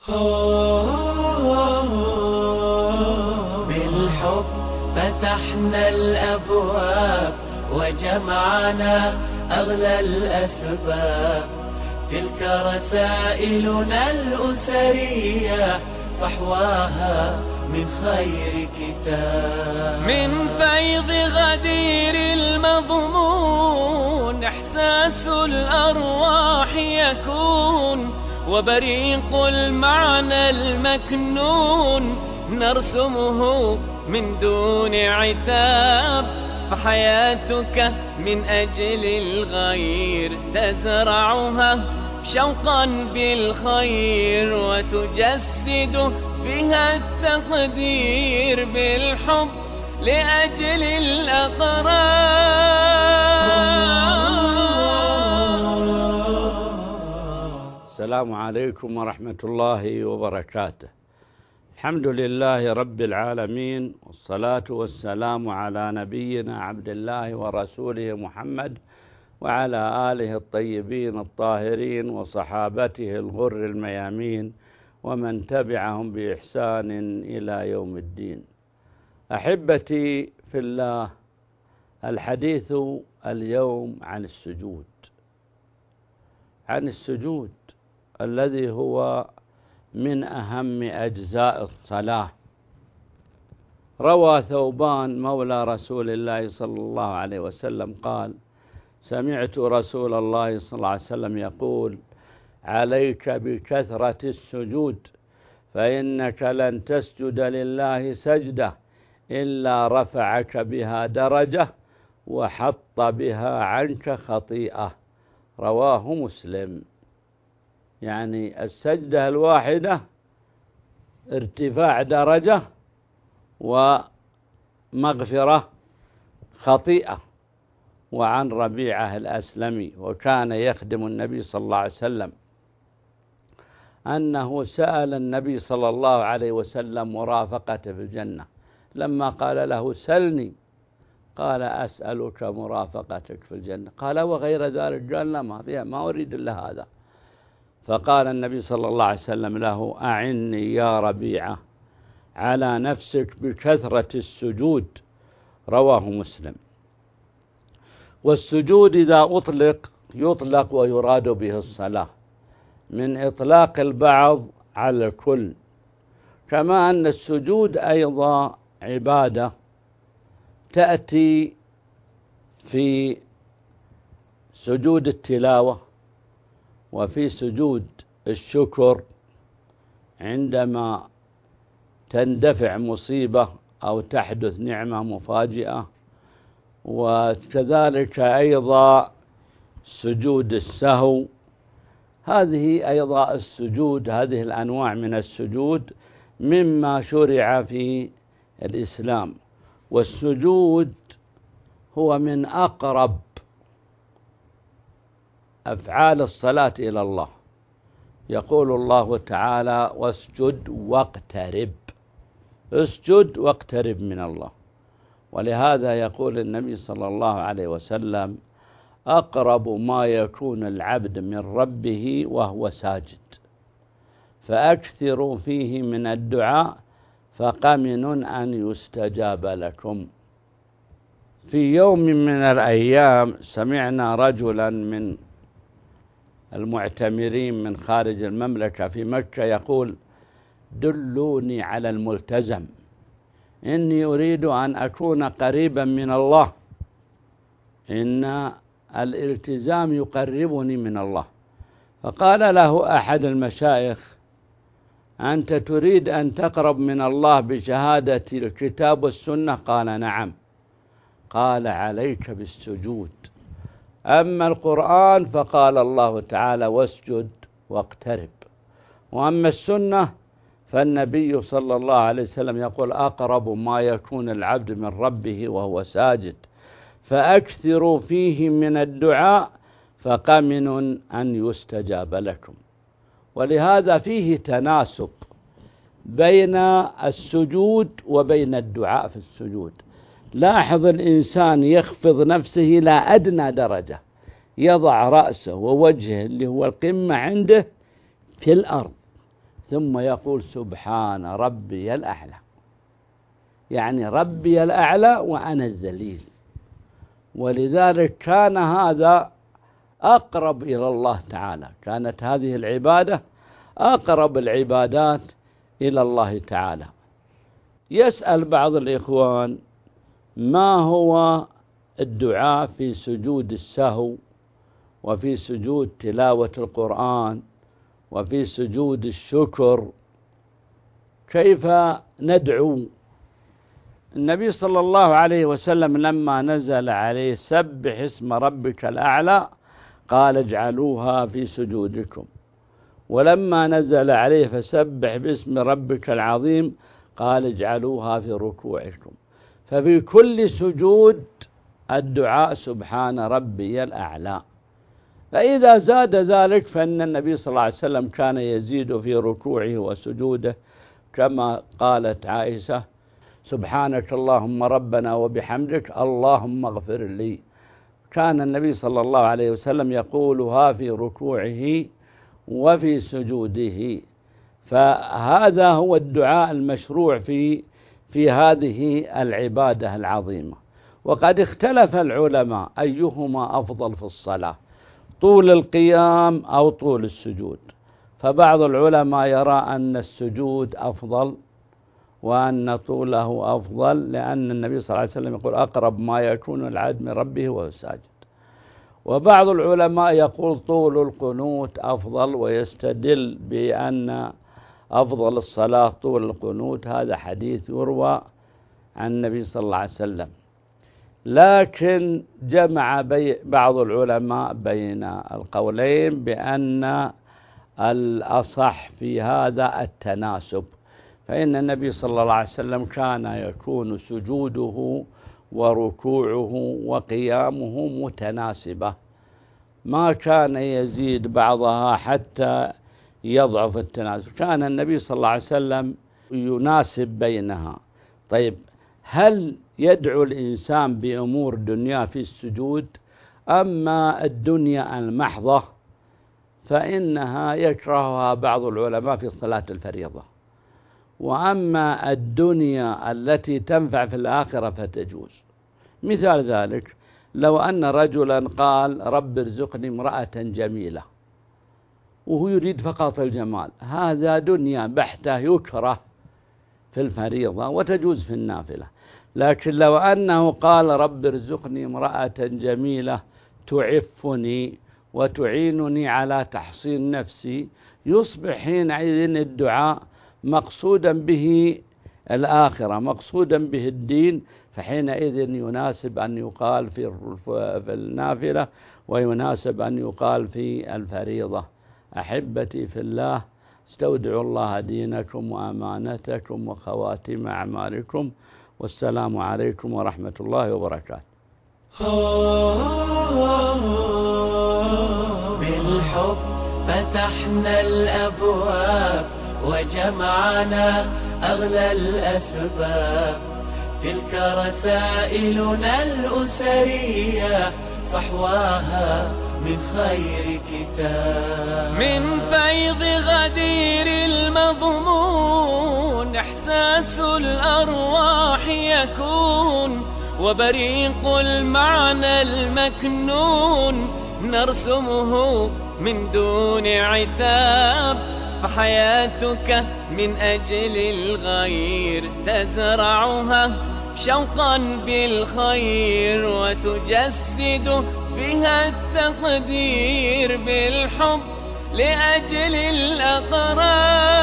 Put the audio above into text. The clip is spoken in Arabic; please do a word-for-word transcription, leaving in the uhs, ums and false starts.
بالحب فتحنا الأبواب وجمعنا أغلى الأسباب، تلك رسائلنا الأسرية فحواها من خير كتاب. من فيض غدير المضمون إحساس الأرواح يكون، وبريق المعنى المكنون نرسمه من دون عتاب. فحياتك من أجل الغير تزرعها شوقا بالخير، وتجسد فيها التقدير بالحب لأجل الأقرار. السلام عليكم ورحمة الله وبركاته. الحمد لله رب العالمين، والصلاة والسلام على نبينا عبد الله ورسوله محمد وعلى آله الطيبين الطاهرين وصحابته الغر الميامين ومن تبعهم بإحسان إلى يوم الدين. أحبتي في الله، الحديث اليوم عن السجود، عن السجود الذي هو من أهم أجزاء الصلاة. روى ثوبان مولى رسول الله صلى الله عليه وسلم قال: سمعت رسول الله صلى الله عليه وسلم يقول: عليك بكثرة السجود، فإنك لن تسجد لله سجدة إلا رفعك بها درجة وحط بها عنك خطيئة. رواه مسلم. يعني السجدة الواحدة ارتفاع درجة ومغفرة خطيئة. وعن ربيعة الأسلمي وكان يخدم النبي صلى الله عليه وسلم أنه سأل النبي صلى الله عليه وسلم مرافقته في الجنة، لما قال له: سلني، قال: أسألك مرافقتك في الجنة. قال: وغير ذلك؟ قال: لا، ما فيها، ما أريد إلا هذا. فقال النبي صلى الله عليه وسلم له: أعني يا ربيعة على نفسك بكثرة السجود. رواه مسلم. والسجود إذا أطلق يطلق ويراد به الصلاة، من إطلاق البعض على الكل، كما أن السجود أيضا عبادة تأتي في سجود التلاوة، وفي سجود الشكر عندما تندفع مصيبة أو تحدث نعمة مفاجئة، وكذلك أيضا سجود السهو. هذه أيضا السجود، هذه الأنواع من السجود مما شرع في الإسلام. والسجود هو من أقرب أفعال الصلاة إلى الله. يقول الله تعالى: واسجد واقترب. اسجد واقترب من الله. ولهذا يقول النبي صلى الله عليه وسلم: أقرب ما يكون العبد من ربه وهو ساجد، فأكثروا فيه من الدعاء فقمن أن يستجاب لكم. في يوم من الأيام سمعنا رجلا من المعتمرين من خارج المملكة في مكة يقول: دلوني على الملتزم، إني أريد أن أكون قريبا من الله، إن الالتزام يقربني من الله. فقال له أحد المشايخ: أنت تريد أن تقرب من الله بشهادة الكتاب والسنة؟ قال: نعم. قال: عليك بالسجود. أما القرآن فقال الله تعالى: واسجد واقترب. وأما السنة فالنبي صلى الله عليه وسلم يقول: أقرب ما يكون العبد من ربه وهو ساجد، فأكثروا فيه من الدعاء فقمن أن يستجاب لكم. ولهذا فيه تناسب بين السجود وبين الدعاء في السجود. لاحظ الإنسان يخفض نفسه إلى أدنى درجة، يضع رأسه ووجهه اللي هو القمة عنده في الأرض، ثم يقول سبحان ربي الأعلى، يعني ربي الأعلى وأنا الذليل. ولذلك كان هذا أقرب إلى الله تعالى، كانت هذه العبادة أقرب العبادات إلى الله تعالى. يسأل بعض الإخوان ما هو الدعاء في سجود السهو وفي سجود تلاوة القرآن وفي سجود الشكر، كيف ندعو؟ النبي صلى الله عليه وسلم لما نزل عليه سبح اسم ربك الأعلى قال اجعلوها في سجودكم، ولما نزل عليه فسبح باسم ربك العظيم قال اجعلوها في ركوعكم. ففي كل سجود الدعاء سبحان ربي الأعلى. فإذا زاد ذلك فإن النبي صلى الله عليه وسلم كان يزيد في ركوعه وسجوده، كما قالت عائشة سبحانك اللهم ربنا وبحمدك اللهم اغفر لي. كان النبي صلى الله عليه وسلم يقولها في ركوعه وفي سجوده. فهذا هو الدعاء المشروع في في هذه العبادة العظيمة. وقد اختلف العلماء أيهما أفضل في الصلاة، طول القيام أو طول السجود. فبعض العلماء يرى أن السجود أفضل وأن طوله أفضل، لأن النبي صلى الله عليه وسلم يقول أقرب ما يكون العبد من ربه وهو ساجد. وبعض العلماء يقول طول القنوت أفضل، ويستدل بأن أفضل الصلاة طول القنوت. هذا حديث يروى عن النبي صلى الله عليه وسلم. لكن جمع بي بعض العلماء بين القولين بأن الأصح في هذا التناسب، فإن النبي صلى الله عليه وسلم كان يكون سجوده وركوعه وقيامه متناسبة، ما كان يزيد بعضها حتى يضعف التناسب. كان النبي صلى الله عليه وسلم يناسب بينها. طيب، هل يدعو الإنسان بأمور دنيا في السجود؟ أما الدنيا المحضة فإنها يكرهها بعض العلماء في صلاة الفريضة، وأما الدنيا التي تنفع في الآخرة فتجوز. مثال ذلك لو أن رجلا قال رب ارزقني امرأة جميلة، وهو يريد فقط الجمال، هذا دنيا بحتة يكره في الفريضة وتجوز في النافلة. لكن لو أنه قال رب ارزقني امرأة جميلة تعفني وتعينني على تحصين نفسي، يصبح حينئذ الدعاء مقصودا به الآخرة، مقصودا به الدين، فحينئذ يناسب أن يقال في النافلة ويناسب أن يقال في الفريضة. أحبتي في الله، استودعوا الله دينكم وأمانتكم وخواتم أعمالكم، والسلام عليكم ورحمة الله وبركاته. بالحب فتحنا الأبواب وجمعنا أغلى الأسباب، تلك رسائلنا الأسرية فحواها من خير كتاب. من فيض غدير المضمون إحساس الأرواح يكون، وبريق المعنى المكنون نرسمه من دون عتاب. فحياتك من أجل الغير تزرعها شوقا بالخير، وتجسد فيها التقدير بالحب لأجل الأقرار.